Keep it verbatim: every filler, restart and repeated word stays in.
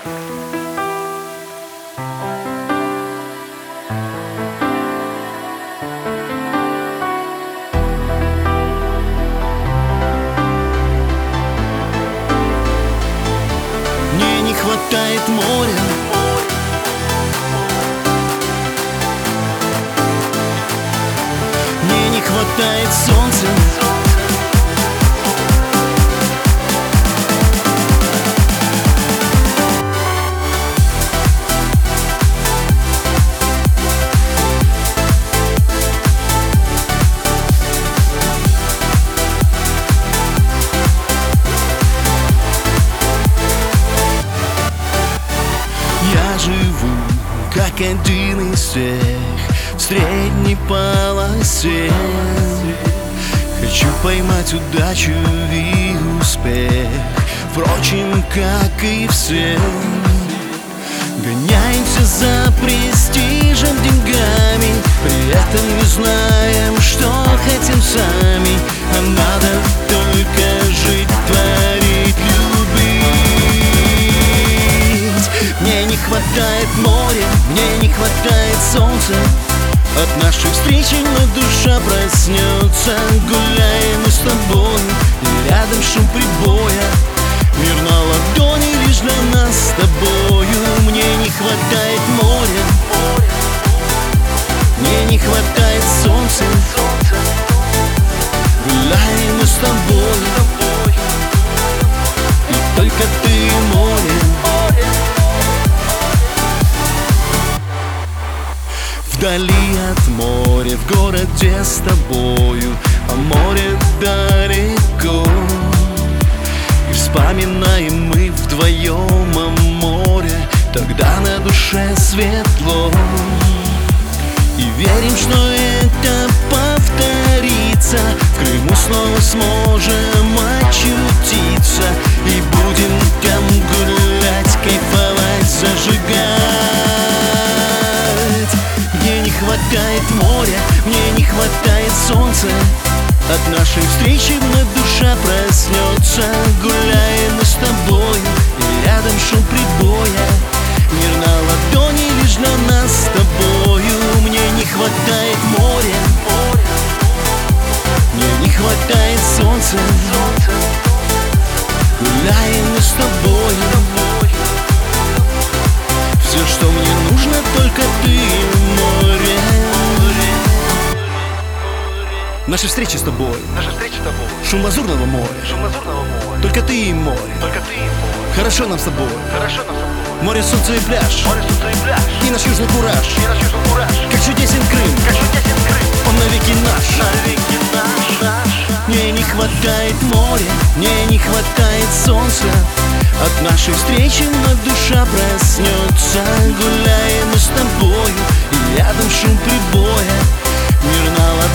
Мне не хватает моря, мне не хватает солнца. Я живу, как один из всех, в средней полосе. Хочу поймать удачу и успех, впрочем, как и все. Гоняемся за престижем, деньгами, при этом не знаем, что хотим сами. А надо только жить, творить, любить. Мне не хватает моря, мне не хватает солнца. От нашей встречи вновь душа проснется. Гуляем мы с тобой, и рядом шум прибоя. Мир на ладони лишь для нас с тобою. Мне не хватает моря, мне не хватает солнца. Гуляем мы с тобой, и только ты и море. Вдали от моря, в городе с тобою, а море далеко. И вспоминаем мы вдвоем о море, тогда на душе светло. И верим, что это повторится, в Крыму снова сможем очутиться. И будем там гулять, кайфовать, зажигать. Мне не хватает моря, мне не хватает солнца. От нашей встречи вновь душа проснется. Гуляем мы с тобой, и рядом шум прибоя. Мир на ладони лишь для нас с тобою. Мне не хватает моря, мне не хватает солнца. Гуляем мы с тобой, все, что мне нужно, только ты и море. Наши встречи с тобой, Наша встреча с тобой, шум лазурного моря, шум лазурного моря, только ты и море. только ты и море. Хорошо нам с тобой, Хорошо нам с тобой. море, солнце и пляж, Море, солнце и пляж, и наш южный кураж. и наш южный кураж. Как чудесен Крым, Как чудесен Крым, он навеки наш. навеки наш, наш. Мне не хватает моря, мне не хватает солнца. От нашей встречи вновь душа проснется. Гуляем мы с тобою, и рядом шум прибоя. Мир на ладони